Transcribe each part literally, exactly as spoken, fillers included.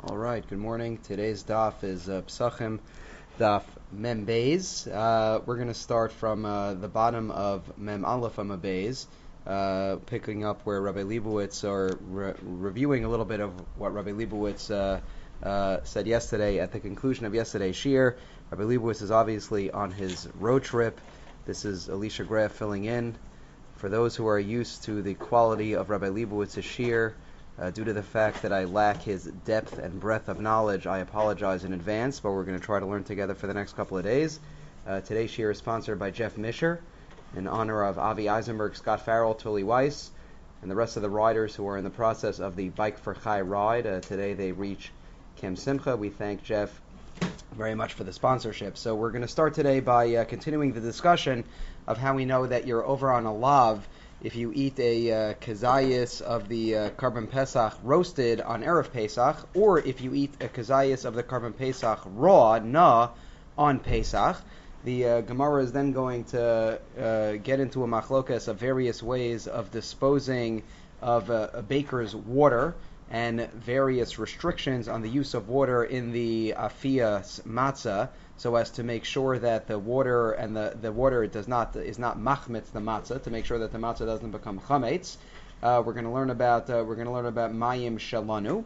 All right, good morning. Today's daf is uh, Psachim daf Mem Beis. Uh, we're going to start from uh, the bottom of Mem Aleph Amud Beis, uh, picking up where Rabbi Leibowitz, or re- reviewing a little bit of what Rabbi Leibowitz uh, uh, said yesterday at the conclusion of yesterday's shir. Rabbi Leibowitz is obviously on his road trip. This is Alicia Graf filling in. For those who are used to the quality of Rabbi Leibowitz's shir, Uh, due to the fact that I lack his depth and breadth of knowledge, I apologize in advance, but we're going to try to learn together for the next couple of days. Uh, today's shir is sponsored by Jeff Misher, in honor of Avi Eisenberg, Scott Farrell, Tully Weiss, and the rest of the riders who are in the process of the Bike for Chai ride. Uh, today they reach Camp Simcha. We thank Jeff very much for the sponsorship. So we're going to start today by uh, continuing the discussion of how we know that you're over on a lav if you eat a uh, kazayas of the uh, Karban Pesach roasted on Erev Pesach, or if you eat a kazayas of the Karban Pesach raw, na, on Pesach. The uh, Gemara is then going to uh, get into a machlokas of various ways of disposing of uh, a baker's water and various restrictions on the use of water in the afiyas matzah, so as to make sure that the water and the, the water does not is not machmitz the matzah, to make sure that the matzah doesn't become chametz. Uh, we're going to learn about uh, we're going to learn about mayim shalanu,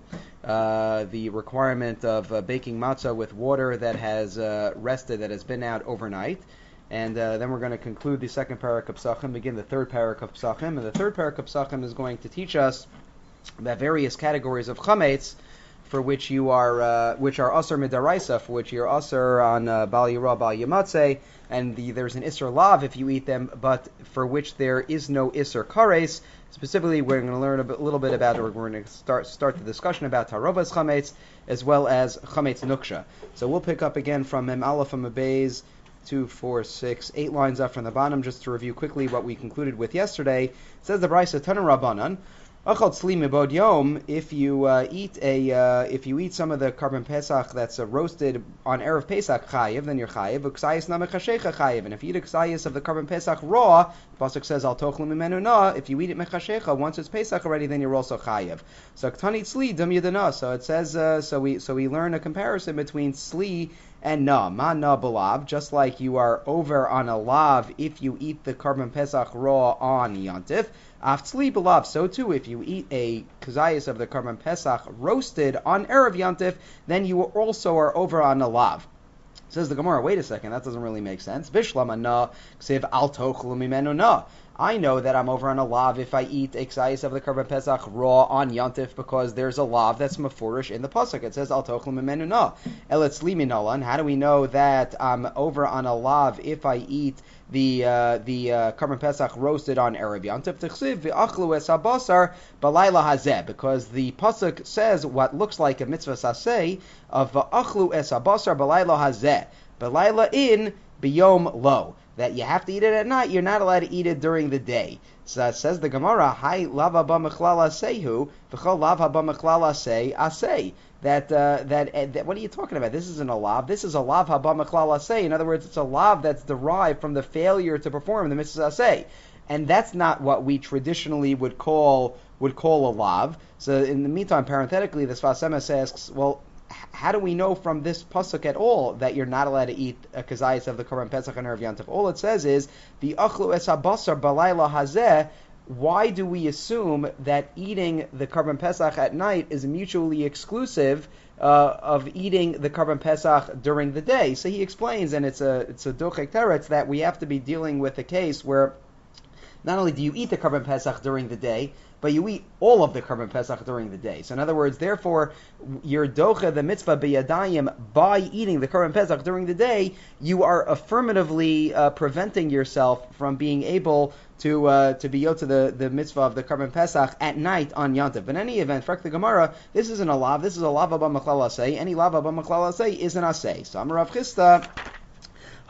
uh, the requirement of uh, baking matzah with water that has uh, rested, that has been out overnight. And uh, then we're going to conclude the second parak of Psachim, begin the third parak of Psachim, and the third parak of Psachim is going to teach us about various categories of chametz for which you are, uh, which are asur midaraisa, for which you're asur on uh, bal yirah, bal yamatze, and the, there's an isur lav if you eat them, but for which there is no isur kares. Specifically, we're going to learn a bit, little bit about, or we're going to start start the discussion about tarovas chametz as well as chametz nuksha. So we'll pick up again from Mem Aleph Amud Beis, two, four, six, eight lines up from the bottom, just to review quickly what we concluded with yesterday. It says the Brisa Tana Rabbanan. If you uh, eat a, uh, if you eat some of the Karban Pesach that's uh, roasted on Erev Pesach chayiv, then you're chayiv. Uksayis namechashecha chayiv, and if you eat uksayis of the Karban Pesach raw, the pasuk says al tochlu mimenu na. If you eat it mechashecha, once it's Pesach already, then you're also chayiv. So ktanit sli dum yedana. So it says, uh, so we so we learn a comparison between sli and na, ma na balav, just like you are over on a lav if you eat the Karban Pesach raw on Yantif. Aftzli balav, so too, if you eat a kazayas of the Karban Pesach roasted on Erev Yantif, then you also are over on a lav. Says the Gemara, wait a second, that doesn't really make sense. Vishlama na, ksiv al tochlu mimenu na. I know that I'm over on a lav if I eat a k'sayis of the Karban Pesach raw on Yantif, because there's a lav that's mafurish in the pasuk. It says al tochlu mimenu na. Eletz li minalan. How do we know that I'm over on a lav if I eat the uh, the uh, Karban Pesach roasted on Erev Yantif? T'chsiv v'achlu es habasar balayla hazeh, because the pasuk says what looks like a mitzvah saseh of v'achlu es habasar balayla hazeh, balayla in biyom lo, that you have to eat it at night. You're not allowed to eat it during the day. So it says the Gemara, Hai lava ba mechlala sehu, v'chol lava ba mechlala se aseh. That, uh, that, uh, that, what are you talking about? This isn't a lav. This is a lav haba mechlala se. In other words, it's a lav that's derived from the failure to perform the mitzvah aseh. And that's not what we traditionally would call would call a lav. So in the meantime, parenthetically, the Sfas Emes asks, well, how do we know from this pasuk at all that you're not allowed to eat a kazayis of the Karban Pesach and Erev Yantif? All it says is the achlu es habasar balayla hazeh. Why do we assume that eating the Karban Pesach at night is mutually exclusive uh, of eating the Karban Pesach during the day? So he explains, and it's a it's a dochek teretz, that we have to be dealing with a case where not only do you eat the Karban Pesach during the day, but you eat all of the Karban Pesach during the day. So in other words, therefore, your docha, the mitzvah b'yadayim, by eating the Karban Pesach during the day, you are affirmatively uh, preventing yourself from being able to uh, to be yotze the, the mitzvah of the Karban Pesach at night on Yantiv. In any event, frak the Gemara, this isn't a lav, this is a lav abba machlal asay. Any lav abba machlal asay is an asay. So Amar Rav Chisda,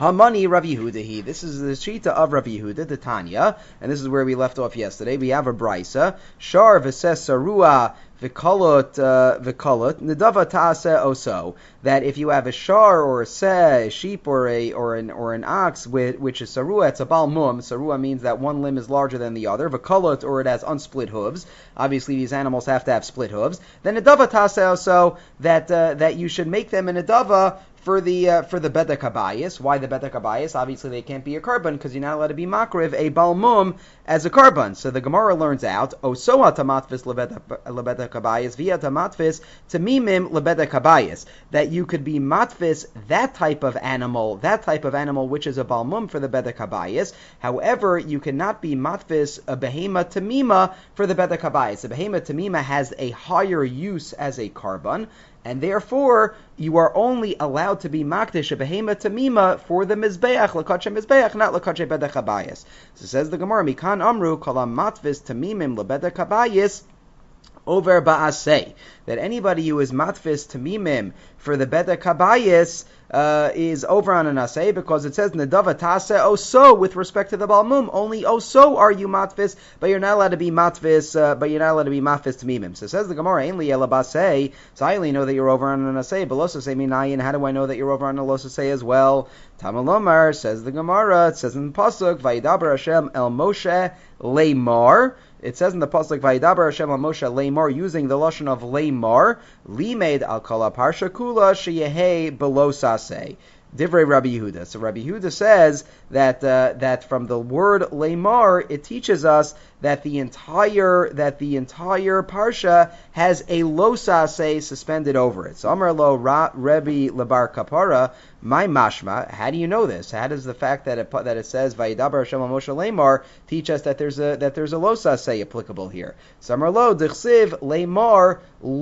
Hamani Rav Yehuda. This is the shita of Rav Yehuda, the Tanya, and this is where we left off yesterday. We have a brisa. Shar v'ses sarua v'kolot uh, v'kolot nedava ta'aseh oso. That if you have a shar or a seh, a sheep or a or an or an ox with, which is sarua, it's a bal mum. Sarua means that one limb is larger than the other. V'kolot, or it has unsplit hooves. Obviously, these animals have to have split hooves. Then nedava ta'aseh oso, that uh, that you should make them in a nedava for the uh, for the bedek habayis. Why the bedek habayis? Obviously, they can't be a carbon because you're not allowed to be makriv a balmum as a carbon. So the Gemara learns out osoa tamatvis lebedek habayis via tamatvis tamimim lebedek habayis, that you could be matvis that type of animal, that type of animal which is a balmum for the bedek habayis. However, you cannot be matvis a behema tamima for the bedek habayis. A behema tamima has a higher use as a carbon, and therefore you are only allowed to be makdish a behema tamima for the mizbeach, lakache mizbeach, not lakache bedek habayis. So says the Gemara, mikan amru kolam matvis tamimim lebedek habayis over ba'aseh, that anybody who is matvis tamimim for the bedek habayis uh, is over on an aseh, because it says nedava taseh oso with respect to the balmum. Only oso are you matvis, but you're not allowed to be matvis. Uh, but you're not allowed to be matvis tamimim. So says the Gemara, ainli elabaseh. So I only know that you're over on an aseh. But losaseh minayin. How do I know that you're over on a losaseh as well? Tamalomar, says the Gemara. It says in the pasuk, vayidaber Hashem el Moshe leimar. It says in the pasuk, "Vayidaber Hashem al Moshe leimar," using the lashon of leimar, limed al kala parsha kula sheyehei below saseh. Divrei Rabbi Yehuda. So Rabbi Yehuda says that uh, that from the word leimar, it teaches us that the entire that the entire parsha has a losaseh suspended over it. So Amar lo Rabbi Lebar Kapara, my mashma. How do you know this? How does the fact that it that it says Vayidaber Hashem al Moshe leimar teach us that there's a that there's a losaseh applicable here? So Amar lo Dichsiv leimar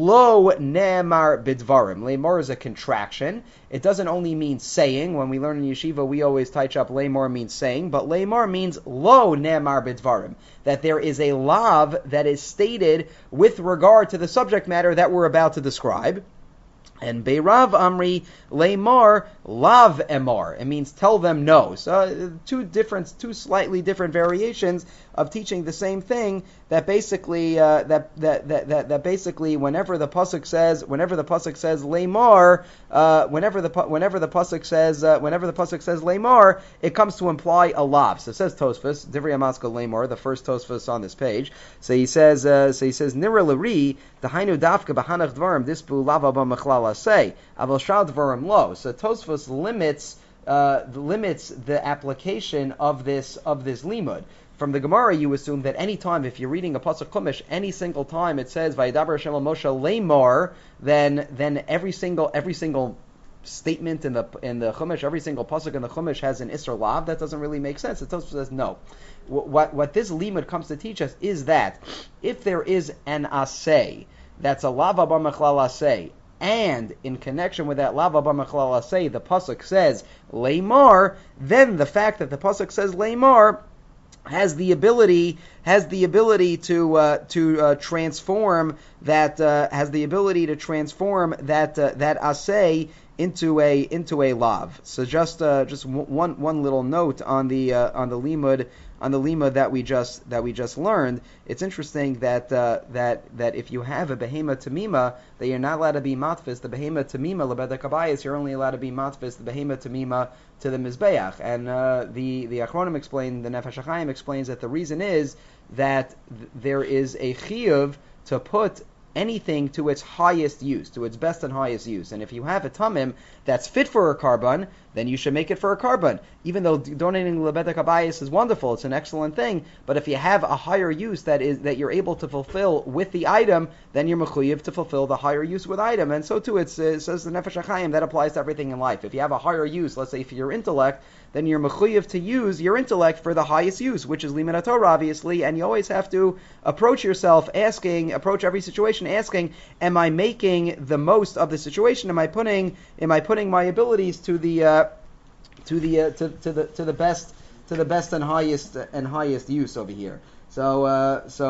lo ne'emar bidvarim. Leimar is a contraction. It doesn't only mean saying. When we learn in yeshiva, we always touch up leimar means saying, but leimar means lo ne'emar bidvarim, that there is a lav that is stated with regard to the subject matter that we're about to describe. And Beirav Amri Leimar Lav Emar. It means tell them no. So uh, two different, two slightly different variations of teaching the same thing. That basically, uh, that, that that that that basically, whenever the pasuk says, whenever the pasuk says Leimar, uh, whenever the whenever the pasuk says, uh, whenever the pasuk says Leimar, it comes to imply a lav. So it says Tosfos, Divrei Amaska Leimar, the first Tosfos on this page. So he says, uh, so he says Nira Lari Dahainu Dafka Bahanach Dvarim Dispu Lava B'Mechlala Say Aval Shal Dvarim Lo. So Tosfos limits uh, limits the application of this of this limud. From the Gemara, you assume that any time, if you're reading a pasuk chumash, any single time it says Vayidaber Hashem al Moshe leimar, then then every single every single statement in the in the chumash, every single pasuk in the chumash has an isser lav. That doesn't really make sense. It says no. What, what what this limud comes to teach us is that if there is an aseh that's a lava bar mechlal aseh, and in connection with that lava bar mechlal aseh, the pasuk says leimar, then the fact that the pasuk says leimar has the ability has the ability to uh, to uh, transform that uh, has the ability to transform that uh, that aseh into a into a lav. So just uh, just one one little note on the uh, on the limud on the limud that we just that we just learned. It's interesting that uh, that that if you have a behema tamima, that you're not allowed to be matfis the behema tamima lebedek habayis. You're only allowed to be matfis the behema tamima to the mizbeach. And uh, the the Achronim explain, the Nefesh HaChaim explains that the reason is that th- there is a chiyuv to put anything to its highest use, to its best and highest use. And if you have a tamim that's fit for a carbon, then you should make it for a carbon. Even though donating lebedek habayis is wonderful, it's an excellent thing, but if you have a higher use that is that you're able to fulfill with the item, then you're mechuyev to fulfill the higher use with item. And so too, it's, it says the Nefesh HaChaim, that applies to everything in life. If you have a higher use, let's say for your intellect, then you're mechuyev to use your intellect for the highest use, which is limud Torah, obviously, and you always have to approach yourself asking, approach every situation asking, am I making the most of the situation? Am I putting, am I putting my abilities to the, uh, to the, uh, to, to the, to the best, to the best and highest and highest use over here? So, uh, so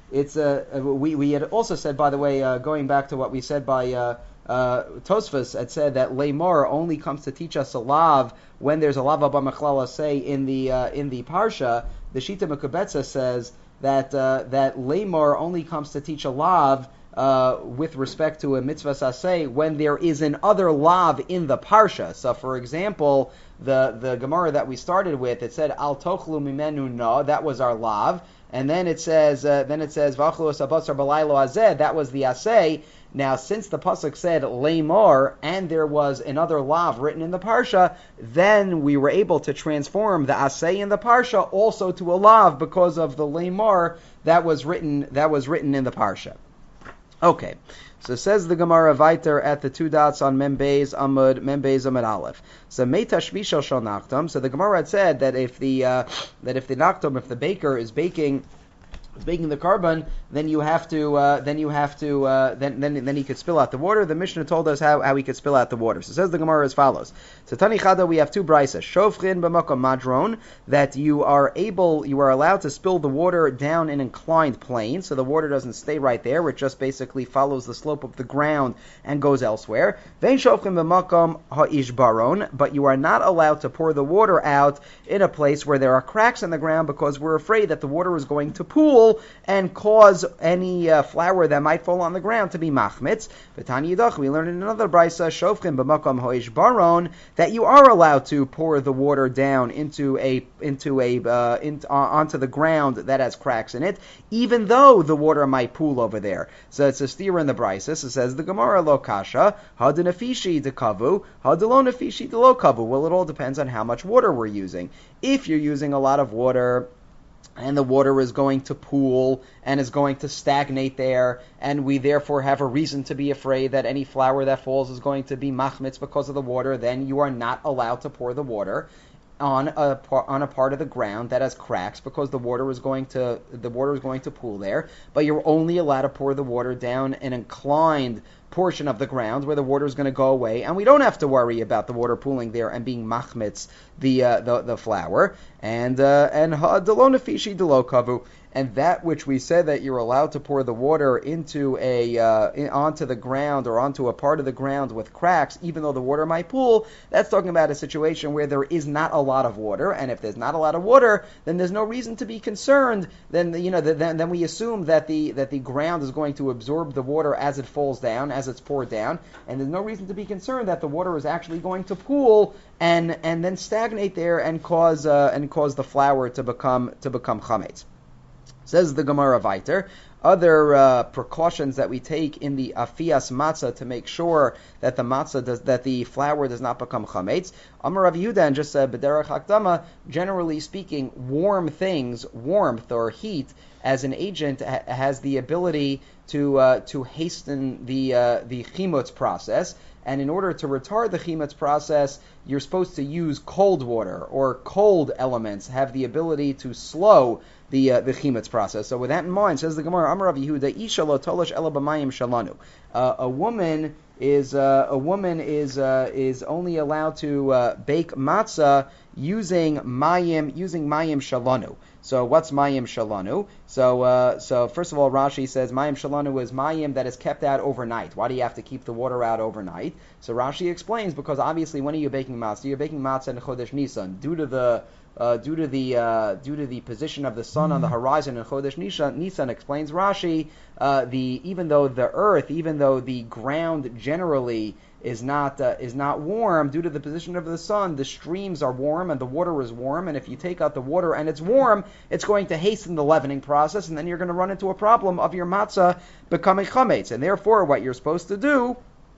it's uh, we we had also said, by the way, uh, going back to what we said by uh, uh, Tosfos had said that Lamar only comes to teach us a lav when there's a lav abba machlala say in the uh, in the parsha. The Shita Mekubetza says that uh, that Lamar only comes to teach a lav uh, with respect to a mitzvah saseh when there is an other lav in the parsha. So, for example, the the Gemara that we started with, it said al tochlu mimenu na, that was our lav. And then it says, uh, then it says, "V'achlu sabasar b'laylo azeh." That was the asay. Now, since the pasuk said lamar, and there was another lav written in the parsha, then we were able to transform the asay in the parsha also to a lav because of the lamar that was written that was written in the parsha. Okay. So says the Gemara Viter at the two dots on Membeis Amud Membeis Amud Aleph. So Meitashvishal shal Nachtom. So the Gemara had said that if the uh, that if the Nachtom, if the baker is baking baking the carbon, then you have to uh, then you have to uh, then then then he could spill out the water. The Mishnah told us how, how he could spill out the water. So says the Gemara as follows. So Tani Chada, we have two braysos. Shofchin b'makom madron, that you are able you are allowed to spill the water down an inclined plane, so the water doesn't stay right there, it just basically follows the slope of the ground and goes elsewhere. Vein shofchin b'makom ha'ishbaron, but you are not allowed to pour the water out in a place where there are cracks in the ground because we're afraid that the water is going to pool and cause any uh, flour that might fall on the ground to be machmitz. V'tani yidach, we learned in another brayso, shofchin b'makom hoish baron, that you are allowed to pour the water down into a into a uh, in, uh, onto the ground that has cracks in it, even though the water might pool over there. So it's a steer in the braysos. It says the Gemara lo kasha hadinafishi dekavu hadilo nafishi delo kavu. Well, it all depends on how much water we're using. If you're using a lot of water, and the water is going to pool and is going to stagnate there, and we therefore have a reason to be afraid that any flour that falls is going to be machmitz because of the water, then you are not allowed to pour the water on a on a part of the ground that has cracks because the water is going to the water is going to pool there. But you're only allowed to pour the water down an inclined portion of the ground where the water is going to go away, and we don't have to worry about the water pooling there and being machmitz the uh, the the flour. And uh, and ha'dalonafishi delokavu, and that which we said that you're allowed to pour the water into a uh, in, onto the ground or onto a part of the ground with cracks, even though the water might pool. That's talking about a situation where there is not a lot of water, and if there's not a lot of water, then there's no reason to be concerned. Then you know then then we assume that the that the ground is going to absorb the water as it falls down, as it's poured down, and there's no reason to be concerned that the water is actually going to pool and and then stagnate there and cause uh, and cause the flour to become to become chametz. Says the Gemara Viter, other uh, precautions that we take in the afias matzah to make sure that the matzah does, that the flour does not become chametz. Amar Rav Yehuda, and just uh, b'derech hakdama, generally speaking, warm things, warmth or heat, as an agent ha- has the ability to uh, to hasten the uh, the chimutz process. And in order to retard the chimutz process, you're supposed to use cold water, or cold elements have the ability to slow the uh, the chimutz process. So with that in mind, says the Gemara, Amar Rav Yehuda, Isha lo tolosh ela b'mayim shalanu. Uh, a woman is uh, a woman is uh, is only allowed to uh, bake matzah using mayim using mayim shalanu. So what's mayim shalanu? So uh, so first of all, Rashi says mayim shalanu is mayim that is kept out overnight. Why do you have to keep the water out overnight? So Rashi explains, because obviously when are you baking matzah? You're baking matzah in Chodesh Nisan due to the Uh, due to the uh, due to the position of the sun on the horizon in Chodesh Nisan, Nisan explains Rashi, uh, the even though the earth, even though the ground generally is not uh, is not warm, due to the position of the sun, the streams are warm and the water is warm, and if you take out the water and it's warm, it's going to hasten the leavening process, and then you're going to run into a problem of your matzah becoming chametz. And therefore, what you're supposed to do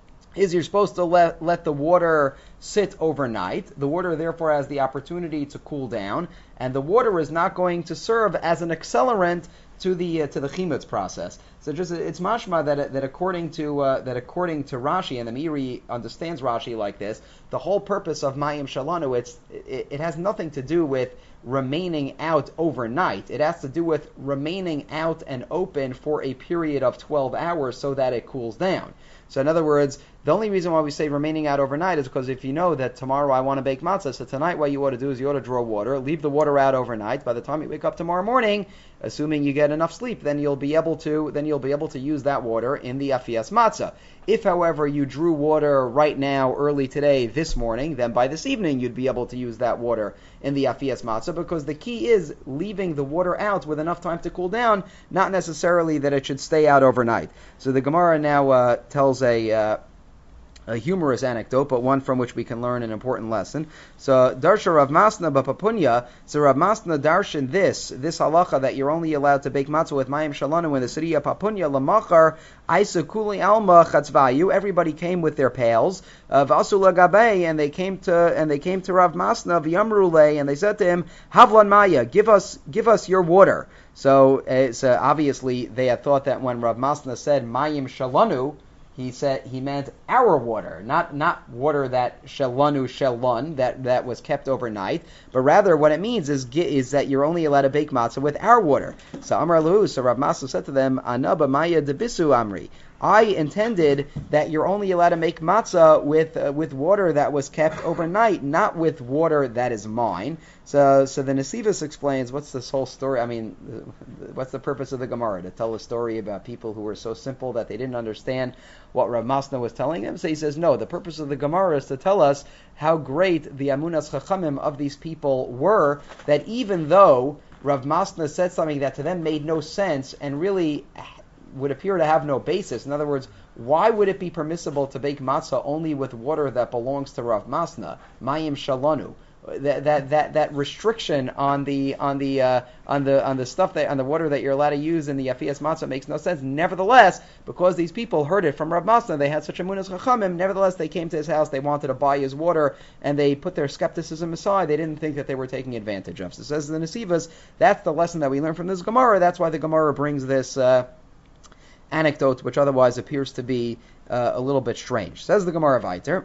is you're supposed to let let the water sit overnight. The water therefore has the opportunity to cool down, and the water is not going to serve as an accelerant to the uh, to the chimutz process. So just it's mashma that that according to uh, that according to Rashi, and the Meiri understands Rashi like this, the whole purpose of Mayim Shalanu, it's it, it has nothing to do with remaining out overnight. It has to do with remaining out and open for a period of twelve hours so that it cools down. So in other words, the only reason why we say remaining out overnight is because if you know that tomorrow I want to bake matzah, so tonight what you ought to do is you ought to draw water, leave the water out overnight. By the time you wake up tomorrow morning, assuming you get enough sleep, then you'll be able to then you'll be able to use that water in the afias matzah. If, however, you drew water right now, early today, this morning, then by this evening you'd be able to use that water in the afias matzah, because the key is leaving the water out with enough time to cool down, not necessarily that it should stay out overnight. So the Gemara now uh, tells a uh, a humorous anecdote, but one from which we can learn an important lesson. So, Darsha Rav Masna Bapapunya, so Rav Masna darshan this, this halacha that you're only allowed to bake matzah with Mayim Shalanu in the city of Papunya, Lamachar, Aisa Kuli Alma Chatzvayu, everybody came with their pails, Vasu Lagabe, and they came to, and they came to Rav Masna, Vyamrule, and they said to him, Havlan Maya, give us, give us your water. So, uh, so obviously they had thought that when Rav Masna said Mayim Shalanu, He said he meant our water, not not water that shelanu shelun that, that was kept overnight, but rather what it means is is that you're only allowed to bake matzah with our water. So Amar Lahu, so Rav Masna said to them, Anaba Maya debisu Amri. I intended that you're only allowed to make matzah with uh, with water that was kept overnight, not with water that is mine. So, so the Nesivos explains what's this whole story. I mean, what's the purpose of the Gemara? To tell a story about people who were so simple that they didn't understand what Rav Masna was telling them. So he says, no. The purpose of the Gemara is to tell us how great the Amunas Chachamim of these people were. That even though Rav Masna said something that to them made no sense and really would appear to have no basis. In other words, why would it be permissible to bake matzah only with water that belongs to Rav Masna? Mayim Shalanu. That that that that restriction on the on the uh, on the on the stuff that on the water that you're allowed to use in the afias matzah makes no sense. Nevertheless, because these people heard it from Rav Masna, they had such a munas chachamim. Nevertheless, they came to his house. They wanted to buy his water, and they put their skepticism aside. They didn't think that they were taking advantage of. So says the Nesivos, that's the lesson that we learn from this Gemara. That's why the Gemara brings this Uh, anecdote, which otherwise appears to be uh, a little bit strange. Says the Gemara Vayter,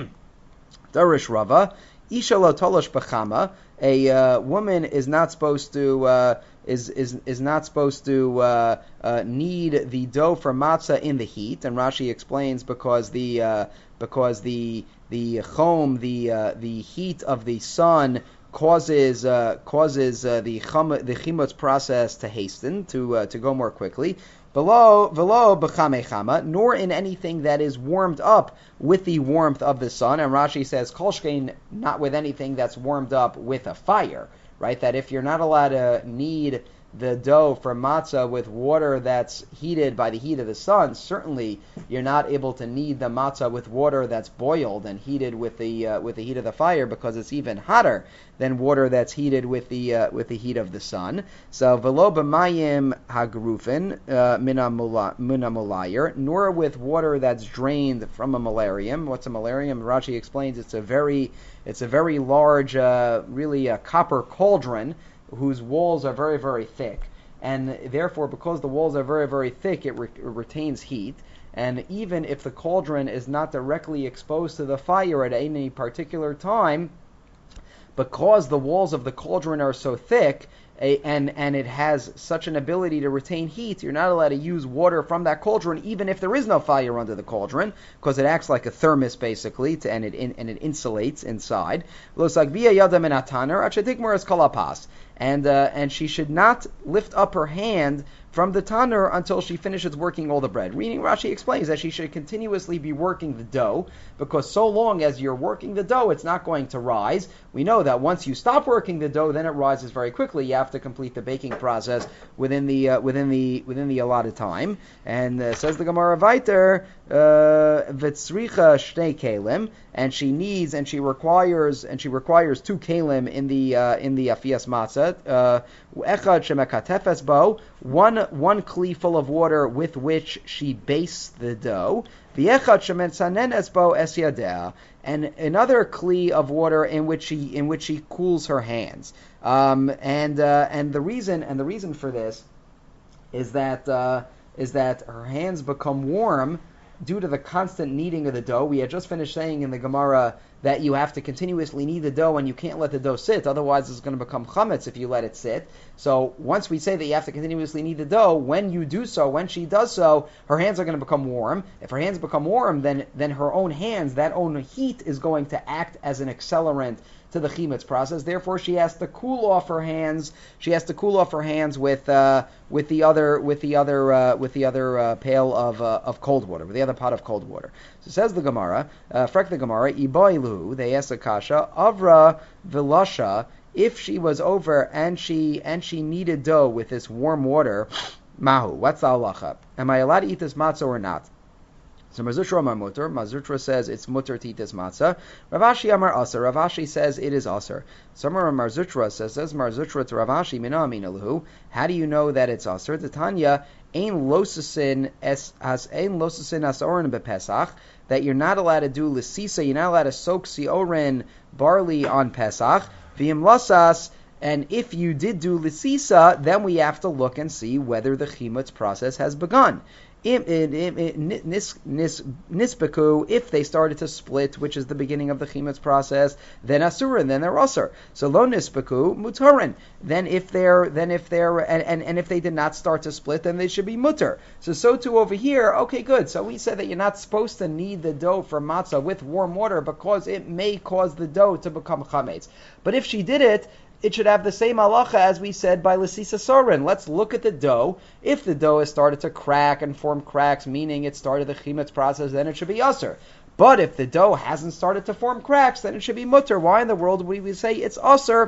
Darish Rava, Isha lo tolosh b'chama, a uh, woman is not supposed to uh, is is is not supposed to uh, uh, knead the dough for matzah in the heat, and Rashi explains because the uh, because the the chom the uh, the heat of the sun causes uh, causes uh, the chum, the chimutz process to hasten to uh, to go more quickly. Below, below b'chamei nor in anything that is warmed up with the warmth of the sun. And Rashi says, kolshkein, not with anything that's warmed up with a fire, right? That if you're not allowed to knead the dough for matzah with water that's heated by the heat of the sun, certainly you're not able to knead the matzah with water that's boiled and heated with the uh, with the heat of the fire, because it's even hotter than water that's heated with the uh, with the heat of the sun. So velo b'mayim hagrufin mina mulayir, nor with water that's drained from a malarium. What's a malarium? Rashi explains it's a very it's a very large, uh, really a copper cauldron whose walls are very, very thick. And therefore, because the walls are very, very thick, it, re- it retains heat. And even if the cauldron is not directly exposed to the fire at any particular time, because the walls of the cauldron are so thick, a, and and it has such an ability to retain heat, you're not allowed to use water from that cauldron, even if there is no fire under the cauldron, because it acts like a thermos basically, to, and it in, and it insulates inside. And uh, and she should not lift up her hand from the tanner until she finishes working all the bread. Reading Rashi explains that she should continuously be working the dough, because so long as you're working the dough, it's not going to rise. We know that once you stop working the dough, then it rises very quickly. You have to complete the baking process within the uh, within the within the allotted time. And uh, says the Gemara Vayter, V'tzricha shnei kelim, and she needs and she requires and she requires two kelim in the uh, in the afias matzah. Echad shemekatefes bo, one one kli full of water with which she bastes the dough. V'echad shemetzanenes bo es yadeh, and another kli of water in which she in which she cools her hands. Um, and uh, and the reason and the reason for this is that uh, is that her hands become warm due to the constant kneading of the dough. We had just finished saying in the Gemara that you have to continuously knead the dough and you can't let the dough sit, otherwise it's going to become chametz if you let it sit. So once we say that you have to continuously knead the dough, when you do so, when she does so, her hands are going to become warm. If her hands become warm, then then her own hands, that own heat is going to act as an accelerant to the chimetz process. Therefore, she has to cool off her hands. She has to cool off her hands with uh, with the other with the other uh, with the other uh, pail of uh, of cold water, with the other pot of cold water. So says the Gemara, uh, frek the Gemara, iboilu. They ask a kasha, avra vilasha. If she was over and she and she kneaded dough with this warm water, mahu. What's the halacha? Am I allowed to eat this matzah or not? So Marzutra Amar Mutter. Marzutra says it's mutter to eat this matzah. Rav Ashi Amar Aser. Rav Ashi says it is Aser. Somewhere Marzutra says, says Marzutra to Rav Ashi, Mina Amina Lahu. How do you know that it's Aser? The Tanya, Ein Losasin as Ein Losasin Asorin bePesach, that you're not allowed to do Lisisa, you're not allowed to soak Siorin barley on Pesach. V'im Lasas. And if you did do Lisisa, then we have to look and see whether the Chimutz process has begun. Nisbeku, if they started to split, which is the beginning of the chimutz process, then asurin, then they're asur. So lo nisbeku mutarin. Then if they're, then if they're, and, and, and if they did not start to split, then they should be mutter. So so too over here. Okay, good. So we said that you're not supposed to knead the dough for matzah with warm water because it may cause the dough to become chametz. But if she did it, it should have the same halacha as we said by L'sisa Sorin. Let's look at the dough. If the dough has started to crack and form cracks, meaning it started the chimetz process, then it should be asur. But if the dough hasn't started to form cracks, then it should be mutter. Why in the world would we say it's asur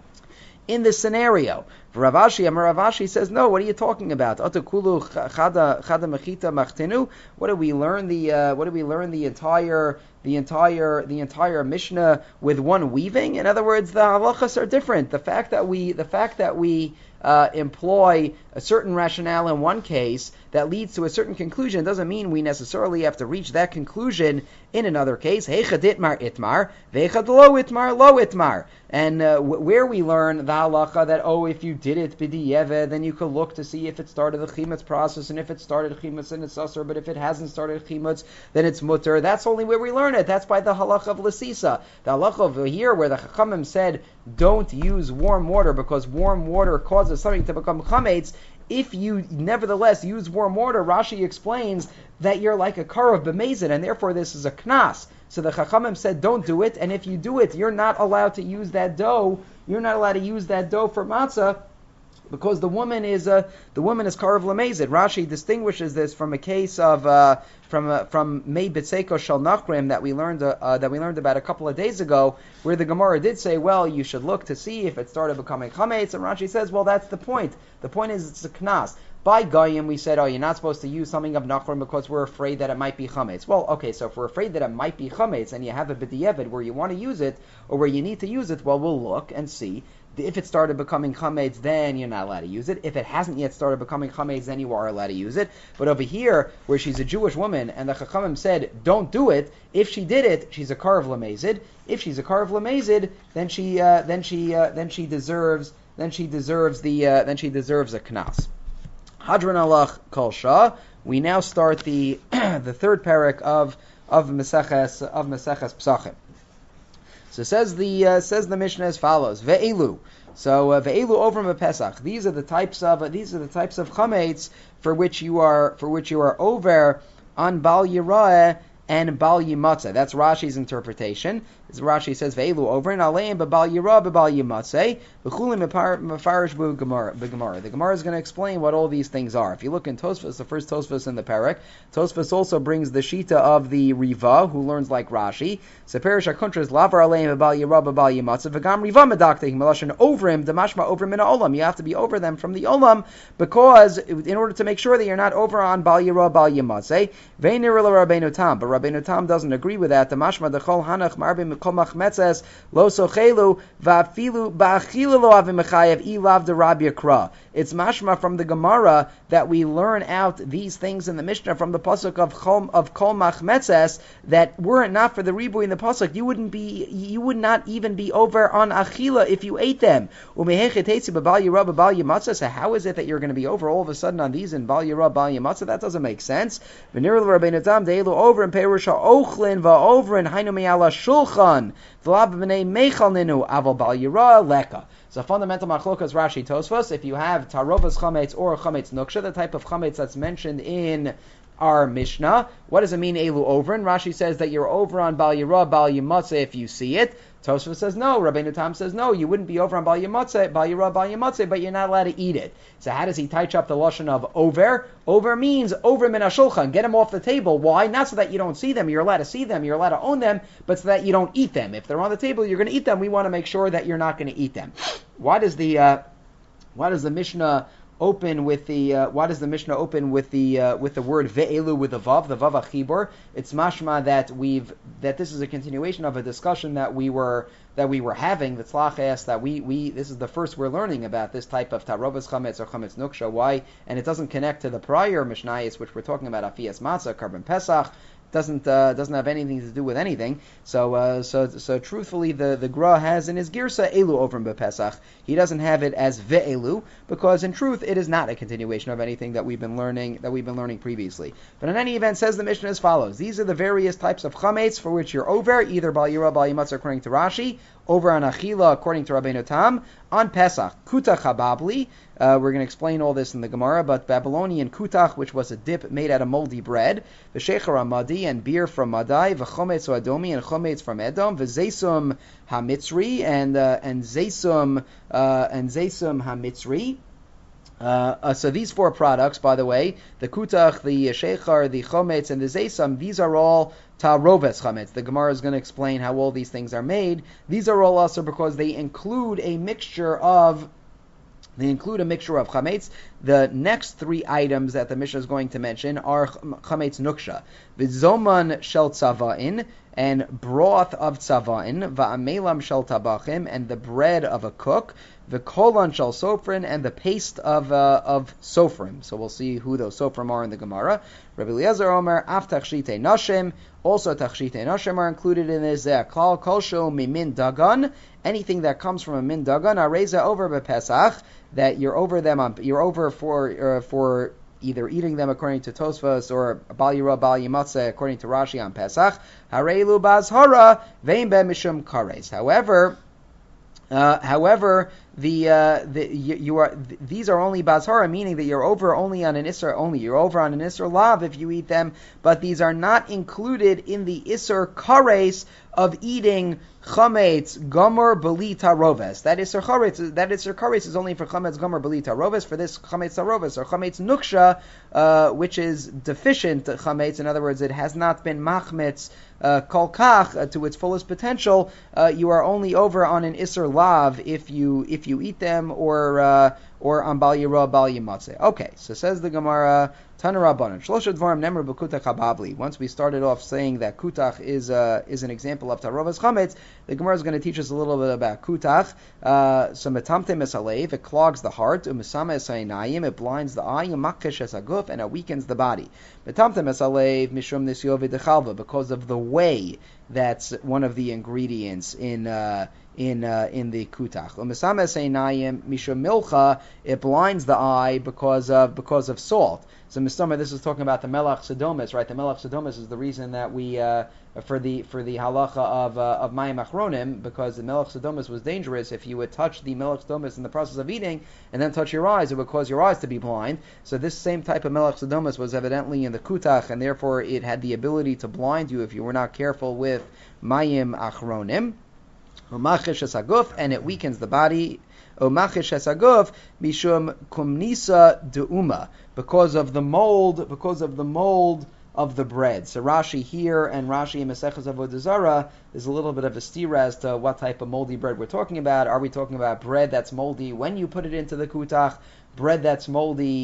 in this scenario? Rav Ashi, Rav Ashi says, no, what are you talking about? Atakulu chada chada mechita machtinu. What do we learn the uh, what do we learn the entire the entire the entire Mishnah with one weaving? In other words, the halachas are different. The fact that we the fact that we uh, employ a certain rationale in one case that leads to a certain conclusion doesn't mean we necessarily have to reach that conclusion in another case. Heichad itmar itmar, veichad lo itmar lo itmar. And uh, where we learn the halacha that, oh, if you did it b'di'eved, then you could look to see if it started the chimutz process, and if it started chimutz, then it's asur, but if it hasn't started chimutz, then it's mutter. That's only where we learn it. That's by the halacha of L'sisa. The halacha over here, where the Chachamim said, don't use warm water because warm water causes something to become chametz. If you nevertheless use warm water, Rashi explains that you're like a karav b'mezid, and therefore this is a knas. So the Chachamim said, don't do it, and if you do it, you're not allowed to use that dough. You're not allowed to use that dough for matzah, because the woman is a the woman is karav lamezid. Rashi distinguishes this from a case of uh, from uh, from Mei B'Tseiko Shel Nachrim that we learned uh, uh, that we learned about a couple of days ago, where the Gemara did say, well, you should look to see if it started becoming chametz, and Rashi says, well, that's the point. The point is it's a knas. By Goyim, we said, oh, you're not supposed to use something of Nachrim because we're afraid that it might be chametz. Well, okay, so if we're afraid that it might be chametz, and you have a b'di'eved where you want to use it, or where you need to use it, well, we'll look and see. If it started becoming chametz, then you're not allowed to use it. If it hasn't yet started becoming chametz, then you are allowed to use it. But over here, where she's a Jewish woman, and the Chachamim said, don't do it, if she did it, she's a karav lamezid. If she's a karav lamezid, then she, uh, then she, uh, then she deserves, then she deserves the, uh, then she deserves a knas. Hadran alach kol shah. We now start the the third parak of of Meseches of Meseches Psachim. So says the uh, says the Mishnah as follows: Ve'elu. So uh, ve'elu over Pesach. These are the types of uh, these are the types of chametz for which you are for which you are over on Bal Yirah and Bal Yimatzeh. That's Rashi's interpretation. As Rashi says, Ve'elu over and Aleim b'Bal Yirah b'Bal Yimatzeh v'chulim mefarish b'Gemara. The Gemara is going to explain what all these things are. If you look in Tosfos, the first Tosfos in the parak, Tosfos also brings the shita of the Riva, who learns like Rashi. So Perish HaKuntras lavar Aleim b'Bal Yirah b'Bal Yimatzeh v'gam Riva medaktehim melashon overim demashma over min olam. You have to be over them from the olam because in order to make sure that you're not over on Bal Yirah Bal Yimatzeh. Ve'nir Rabbeinu Tam, but Rabbeinu Tam doesn't agree with that. The mashma dechol hanach marbim kol machmetzes lo sochelu va'afilu ba'achilu lo avim mechayev ilav de Rabbi Akra. It's mashma from the Gemara that we learn out these things in the Mishnah from the pasuk of kol of kol machmetzes, that were it not for the ribu in the pasuk, you wouldn't be you would not even be over on achila if you ate them. So how is it that you're going to be over all of a sudden on these in Bal Yirah, Bal Yamatzah? That doesn't make sense. Over in Perusha Ochlin va in Hainu Me'ala Shulchan V'lav b'nei Meichal Ninu Aval Bal Yirah Leka. It's a fundamental machlokas Rashi Tosfos. If you have tarovas chametz or chametz nuksha, the type of chametz that's mentioned in our Mishnah, what does it mean elu over? And Rashi says that you're over on Bal Yirah, Bal Yamatzah if you see it. Tosfos says no. Rabbeinu Tam says no. You wouldn't be over on Bal Yamatzah, Bal Yirah, Bal Yamatzah, but you're not allowed to eat it. So how does he touch up the lashon of over? Over means over min hashulchan. Get them off the table. Why? Not so that you don't see them. You're allowed to see them. You're allowed to own them, but so that you don't eat them. If they're on the table, you're going to eat them. We want to make sure that you're not going to eat them. Why does the uh, why does the Mishnah open with the uh, why does the Mishnah open with the uh, with the word ve'elu with the vav, the vav achibor? It's mashma that we've that this is a continuation of a discussion that we were that we were having. The tzlach asked that we we this is the first we're learning about this type of tarovas chametz or chametz nuksha. Why? And it doesn't connect to the prior mishnayos, which we're talking about afiyas matzah, carbon pesach. Doesn't uh, doesn't have anything to do with anything. So uh, so so truthfully, the, the Gra has in his girsa elu over in Bepesach. He doesn't have it as ve'elu because in truth it is not a continuation of anything that we've been learning that we've been learning previously. But in any event, says the Mishnah as follows: these are the various types of chametz for which you're over, either Bal Yirah, Bal Yamatzah according to Rashi, over on Achila according to Rabbeinu Tam, on Pesach Kutach Hababli. Uh, we're going to explain all this in the Gemara, but Babylonian kutach, which was a dip made out of moldy bread, v'shecher amadi, and beer from Madai, v'chometz adomi, and chometz from Edom, v'zeisum hamitzri, and uh, and zeisum uh, and zeisum hamitzri. Uh, uh, so these four products, by the way, the kutach, the shechar, the chometz, and the zeisum, these are all taroves chametz. The Gemara is going to explain how all these things are made. These are all also because they include a mixture of They include a mixture of chametz. The next three items that the Mishnah is going to mention are chametz nuksha, v'zoman shel tzava'in, and broth of tzava'in, va'amelam shel tabachim, and the bread of a cook, v'kolan shel sofrin, and the paste of uh, of sofrim. So we'll see who those sofrim are in the Gemara. Rabbi Eliezer Omer, af tachshite nashim, also tachshite nashim are included in this. Klal kolsho mimin dagan, anything that comes from a min dagan, areza over bepesach, that you're over them on, you're over for uh, for either eating them according to Tosfos or Bal Yirah, Bal Yamatzah according to Rashi on Pesach. Harelu bazhara vein be mishum kares. However, uh, however, the uh, the you, you are th- these are only bazhara, meaning that you're over only on an isser only. You're over on an isser lav if you eat them, but these are not included in the isser kares of eating chametz gomer beli taroves. That is chametz. That is kares is only for chametz gomer beli taroves. For this chametz taroves or chametz nuksha, uh, which is deficient chametz. In other words, it has not been machmetz uh, kolkach uh, to its fullest potential. Uh, you are only over on an iser lav if you if you eat them or uh, or on bal yirah bal yamatzeh. Okay, so says the Gemara. Once we started off saying that kutach is uh, is an example of tarovas chametz, the Gemara is going to teach us a little bit about kutach. Uh, so metamtem es halev, it clogs the heart. Umisama es ha'inayim, it blinds the eye. Umakkesh es haguf, and it weakens the body. Metamtem es halev mishum nisyove dechalva, because of the whey that's one of the ingredients in uh, in uh, in the kutach. Umisama es ha'inayim mishum milcha, it blinds the eye because of because of salt. So Mistama, this is talking about the Melach Sodomis, right? The Melach Sodomis is the reason that we, uh, for the for the halacha of uh, of Mayim Achronim, because the Melach Sodomis was dangerous. If you would touch the Melach Sodomis in the process of eating and then touch your eyes, it would cause your eyes to be blind. So this same type of Melach Sodomis was evidently in the kutach, and therefore it had the ability to blind you if you were not careful with Mayim Achronim. And it weakens the body. Omachish esagov mishum kumnisa deuma, because of the mold, because of the mold of the bread. So Rashi here and Rashi in Maseches Avodah Zarah is a little bit of a steer as to what type of moldy bread we're talking about. Are we talking about bread that's moldy when you put it into the kutach, bread that's moldy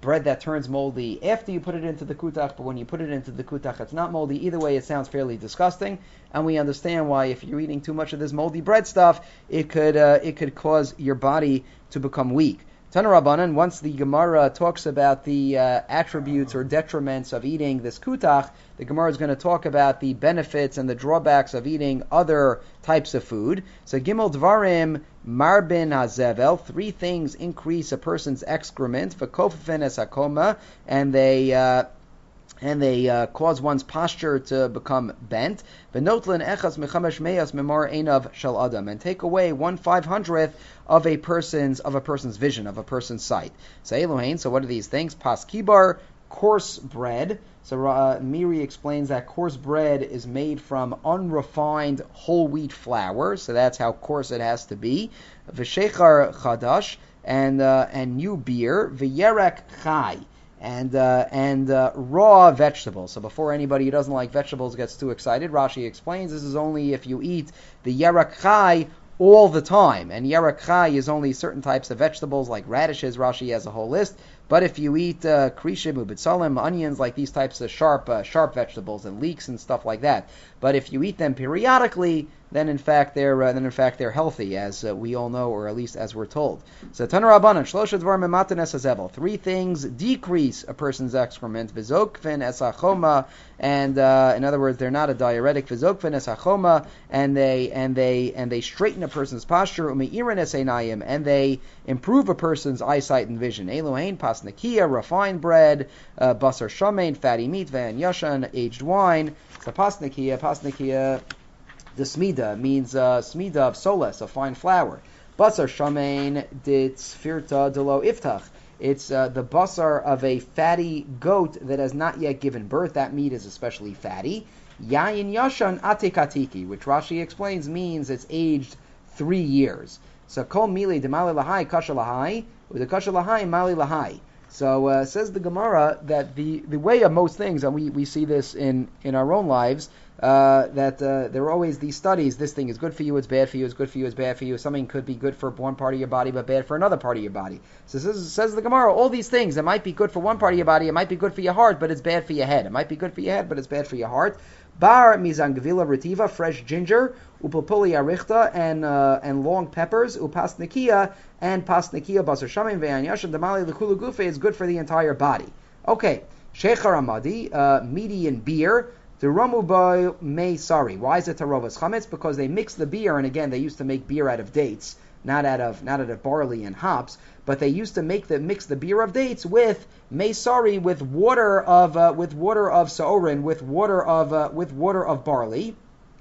bread that turns moldy after you put it into the kutach, but when you put it into the kutach, it's not moldy. Either way, it sounds fairly disgusting, and we understand why if you're eating too much of this moldy bread stuff, it could uh, it could cause your body to become weak. Tana Rabbanan, once the Gemara talks about the uh, attributes or detriments of eating this kutach, the Gemara is going to talk about the benefits and the drawbacks of eating other types of food. So Gimel Dvarim Marbin Hazevel, three things increase a person's excrement, v'kofafen es hakoma, and they uh, and they uh, cause one's posture to become bent. V'notlin echas mechamesh meyas memar einav shel adam, and take away one five hundredth of a person's of a person's vision, of a person's sight. So Elohein, so what are these things? Pas kibar, coarse bread. So uh, Miri explains that coarse bread is made from unrefined whole wheat flour, so that's how coarse it has to be. V'shechar chadash, and uh, and new beer. V'yerek chai, and uh, and uh, raw vegetables. So before anybody who doesn't like vegetables gets too excited, Rashi explains this is only if you eat the yerek chai all the time. And yerek chai is only certain types of vegetables like radishes. Rashi has a whole list. But if you eat uh, krishim, ubitzalim, onions, like these types of sharp uh, sharp vegetables and leeks and stuff like that. But if you eat them periodically, then in fact they're uh, then in fact they're healthy, as uh, we all know, or at least as we're told. So Tana Rabbanan, shlosha dvarim mematan es hazevel. Three things decrease a person's excrement. V'zokfen es hachoma, and uh, in other words, they're not a diuretic. V'zokfen es hachoma, and they and they and they straighten a person's posture. Umeirin es einayim, and they improve a person's eyesight and vision. Elohein pas nakia, refined bread, uh, basar shamein, fatty meat, van yashan, aged wine. So pas nakia, pas nakia. The smida means uh, smida of soles, a fine flour. Basar shamein ditz firta delo iftach. It's uh, the basar of a fatty goat that has not yet given birth. That meat is especially fatty. Yayin yashan atekatiki, which Rashi explains means it's aged three years. So kol mili de mali lahai kasha lahai, the kasha lahai mali lahai. So uh, says the Gemara that the, the way of most things, and we, we see this in, in our own lives, uh, that uh, there are always these studies, this thing is good for you, it's bad for you, it's good for you, it's bad for you. Something could be good for one part of your body, but bad for another part of your body. So says, says the Gemara, all these things, it might be good for one part of your body, it might be good for your heart, but it's bad for your head. It might be good for your head, but it's bad for your heart. Bar mizangavila retiva, fresh ginger, upulpuli arichta, and uh, and long peppers, upasnikia, and pasnikia basar shamin ve'anyashan damali lekulu gufe is good for the entire body. Okay, shechar amadi, uh, median beer, the ramu by may sorry. Why is it tarovas chametz? Because they mix the beer, and again they used to make beer out of dates, not out of not out of barley and hops, but they used to make the mix the beer of dates with meisari, with water of uh, with water of saorin, with water of uh, with water of barley,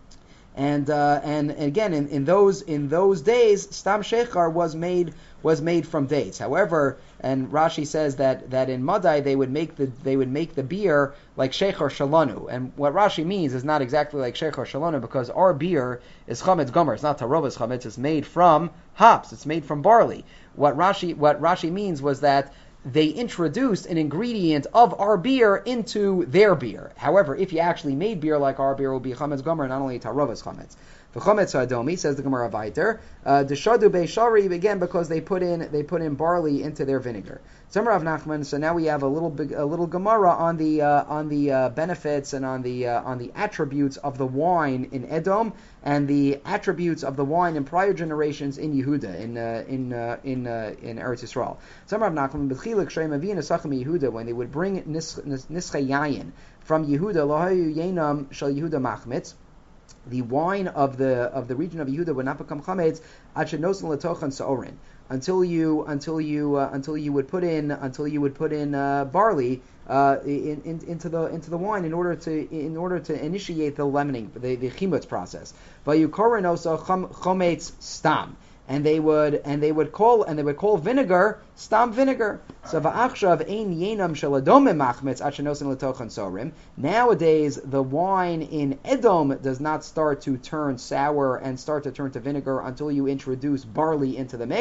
and uh, and again in, in those in those days stam shechar was made was made from dates. However, and Rashi says that, that in Madai they would make the they would make the beer like shechar shalanu, and what Rashi means is not exactly like shechar shalanu, because our beer is chametz gomer. It's not tarovas chametz. It's made from hops. It's made from barley. What Rashi what Rashi means was that they introduced an ingredient of our beer into their beer. However, if you actually made beer like our beer, it would be chametz gomer, not only tarovas chametz. V'chometz hadomi, says the Gemara Vayter, deshadu beishari, again because they put in they put in barley into their vinegar. Zomer Rav Nachman. So now we have a little big, a little Gemara on the uh, on the uh, benefits and on the uh, on the attributes of the wine in Edom and the attributes of the wine in prior generations in Yehuda in uh, in uh, in uh, in Eretz Yisrael. Zomer Rav Nachman b'chilik shrei mavin esachem Yehuda, when they would bring nischa yayin from Yehuda, lohayu yenam shel Yehuda machmitz. The wine of the of the region of Yehuda would not become chametz achenosin letochan saorin, until you until you uh, until you would put in until you would put in uh, barley uh, in, in, into the into the wine in order to in order to initiate the leavening, the, the chimutz process. Vayukorenosa chometz stam. And they would and they would call and they would call vinegar stam vinegar. So va'achshav ein yenam sheladom machmetz achenosin letochan sorim. Nowadays, the wine in Edom does not start to turn sour and start to turn to vinegar until you introduce barley into the mix.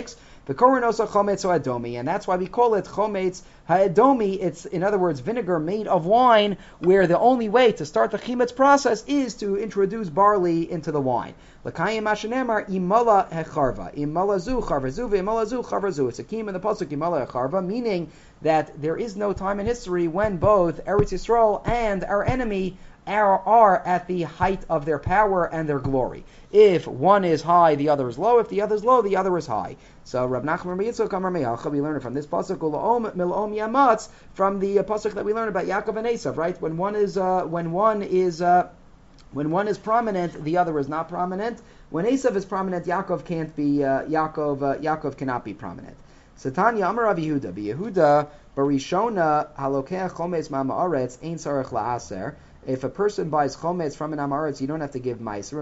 V'korenosa chometz ha'adomi, and that's why we call it chometz ha'adomi. It's, in other words, vinegar made of wine, where the only way to start the chimetz process is to introduce barley into the wine. L'kayim mashenemar imala hecharva, imala zu charva zu, ve'imala zu charva zu. It's a kiyum in the pasuk imala hecharva, meaning that there is no time in history when both Eretz Yisrael and our enemy are, are at the height of their power and their glory. If one is high, the other is low. If the other is low, the other is high. So Rav Nachman Bar Yitzchak Amar Me'acha, we learn it from this pasuk Ula'om Mil'om Yamatz, from the uh, pasuk that we learn about Yaakov and Esav, right? When one is uh, when one is uh, when one is prominent, the other is not prominent. When Esav is prominent, Yaakov can't be uh, Yaakov. Uh, Yaakov cannot be prominent. Satanya Amar Rav Yehuda, Bi Yehuda Barishona Halokeh Chometz Ma'aretz Ein Sarach La'aser. If a person buys chometz from an amaretz, you don't have to give meiser.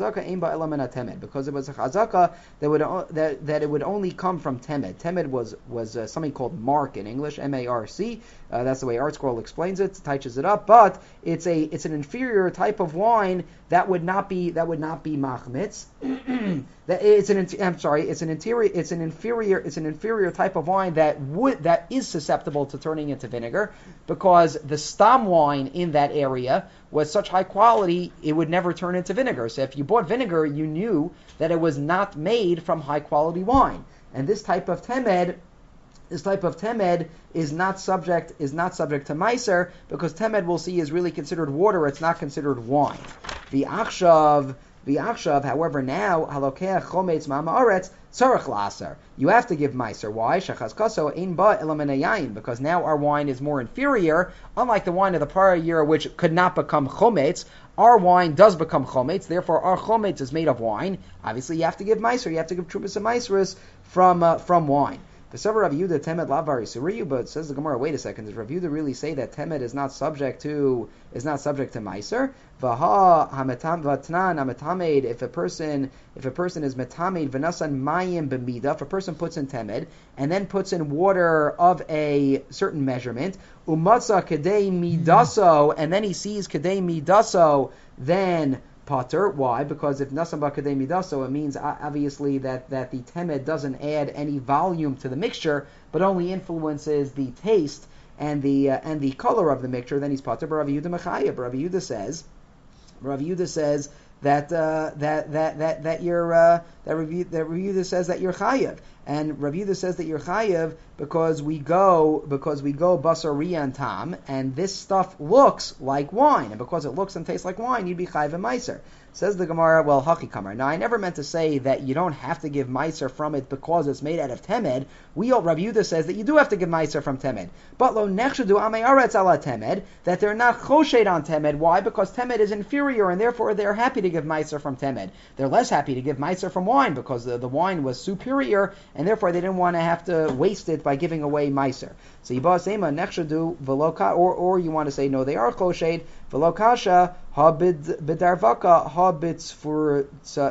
Because it was a chazaka that would that, that it would only come from temed. Temed was was uh, something called mark in English, M A R C. Uh, that's the way Art Scroll explains it, touches it up. But it's a it's an inferior type of wine that would not be that would not be machmitz. that it's an I'm sorry, it's an interior it's an inferior it's an inferior type of wine that would that is susceptible to turning into vinegar, because the stam wine in that area was such high quality it would never turn into vinegar. So if you bought vinegar, you knew that it was not made from high quality wine. And this type of temed This type of temed is not subject is not subject to meiser, because temed, we'll see, is really considered water. It's not considered wine. The achshav, the achshav, however, now halokeh chometz ma'aretz tzarich la'aser. You have to give meiser. Why? Shachazkaso ein ba ela min hayayin, because now our wine is more inferior. Unlike the wine of the prior year, which could not become chometz, our wine does become chometz. Therefore, our chometz is made of wine. Obviously, you have to give meiser. You have to give trumas and meiseris from uh, from wine. The Sever Rav Yehuda temed lavari suriyu, but says the Gemara, wait a second, does Rav Yehuda really say that temed is not subject to is not subject to meiser? Vaha hametam vatnan hametamed. If a person if a person is metamed v'nasan mayim b'mida, if a person puts in temed and then puts in water of a certain measurement, umatza kedei midaso, and then he sees kedei midaso, then Potter. Why? Because if nasam b'kadei midaso, it means obviously that, that the temed doesn't add any volume to the mixture, but only influences the taste and the uh, and the color of the mixture. Then he's Potter. But Rav Yehuda Mechayah. Rav Yehuda says, Rav Yehuda says that uh, that that that that you're uh, that Rav Yehuda says that you're chayav. And Rav Yehuda says that you're chayav because we go because we go basar riyan tam, and this stuff looks like wine, and because it looks and tastes like wine, you'd be chayav and meiser. Says the Gemara, well, haki kamar. Now, I never meant to say that you don't have to give meiser from it because it's made out of temed. We, Rav Yehuda says that you do have to give meiser from temed. But lo nechshadu amei aretz ala temed, that they're not choshed on temed. Why? Because temed is inferior, and therefore they're happy to give meiser from temed. They're less happy to give meiser from wine because the, the wine was superior, and therefore they didn't want to have to waste it by giving away meiser. So Yiba Sema nechshadu veloka, or or you want to say no, they are choshed velokasha habid bidarvaka habits for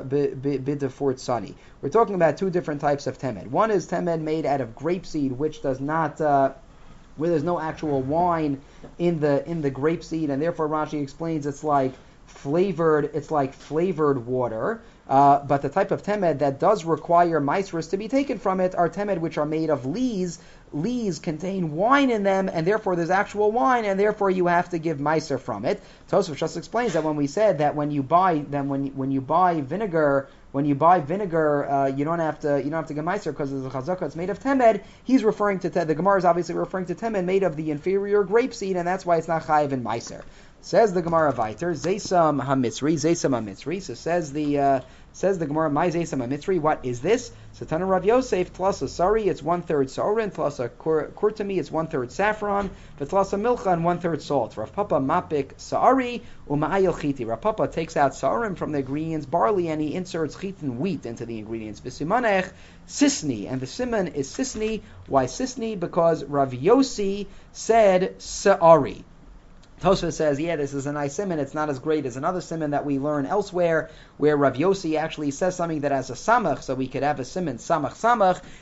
bidafort sunny. We're talking about two different types of temed. One is temed made out of grapeseed, which does not, uh, where there's no actual wine in the in the grapeseed, and therefore Rashi explains it's like flavored. It's like flavored water. Uh, but the type of temed that does require meiseris to be taken from it are temed which are made of lees. Lees contain wine in them, and therefore there's actual wine, and therefore you have to give meiser from it. Tosfos just explains that when we said that when you buy, then when when you buy vinegar, when you buy vinegar, uh, you don't have to you don't have to give meiser because there's a chazakah it's made of temed. He's referring to te- the Gemara is obviously referring to temed made of the inferior grapeseed, and that's why it's not chayiv in meiser. Says the Gemara Viter, Zeisam HaMitzri, Zeisam HaMitzri. So says the uh, says the Gemara, My Zeisam HaMitzri, what is this? Satana Rav Yosef, Tlasa Sari, it's one third Saurin, Tlasa Kurtami, it's one third saffron, Tlasa Milcha, and one third salt. Rav Papa Mapik Sari, Uma'ayil Chiti. Rav Papa takes out Saurin from the ingredients, barley, and he inserts chitin, wheat, into the ingredients. V'simanech, Sisni, and the simon is Sisni. Why Sisni? Because Rav Yossi said Sa'ari. Tosfos says, yeah, this is a nice simon. It's not as great as another simon that we learn elsewhere, where Rav Yossi actually says something that has a samach, so we could have a simon samach samach.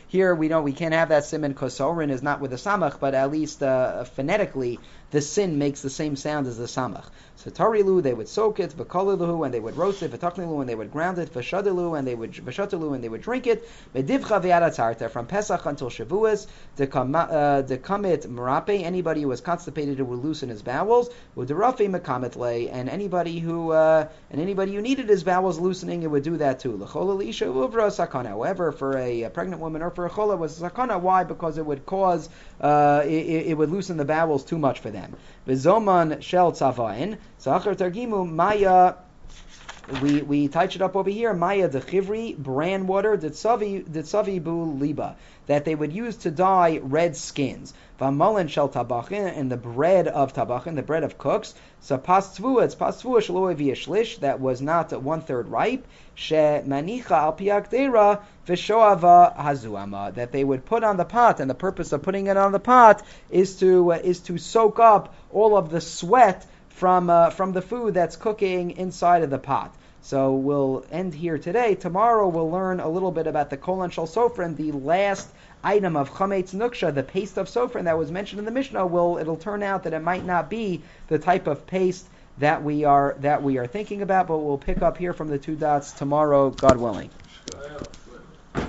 Here we don't, we can't have that siman because sorin is not with the samach, but at least uh, phonetically, the sin makes the same sound as the samach. So tarilu, they would soak it, v'kolilu, and they would roast it, v'taknilu, and they would ground it, v'shadilu, and they would v'shatilu, and they would drink it. V'divcha v'yadatzarta, from Pesach until Shavuos, the kamit merape, anybody who was constipated who would loosen his bowels, v'derafe mekamet lay, and anybody who uh, and anybody who needed his bowels loosening, it would do that too. L'chol elisha uvra sakana. However, for a, a pregnant woman or for a chola was sakana. Why? Because it would cause uh, it, it would loosen the bowels too much for them. V'zoman shel tzavain. So achar targimu maya. We we touch it up over here. Maya de chivri, bran water, ditzavi ditzavi bu liba, that they would use to dye red skins. V'malin shel tabachin, and the bread of tabachin, the bread of cooks. So pas tvua, it's pas tvua shelo evi shlish, that was not one third ripe. She manicha al piak deira v'shoava hazuama, that they would put on the pot, and the purpose of putting it on the pot is to uh, is to soak up all of the sweat from uh, from the food that's cooking inside of the pot. So we'll end here today. Tomorrow we'll learn a little bit about the kolan shel sofrin, the last item of chametz nuksha, the paste of sofrin that was mentioned in the Mishnah. Will it'll turn out that it might not be the type of paste that we are that we are thinking about, but we'll pick up here from the two dots tomorrow, God willing.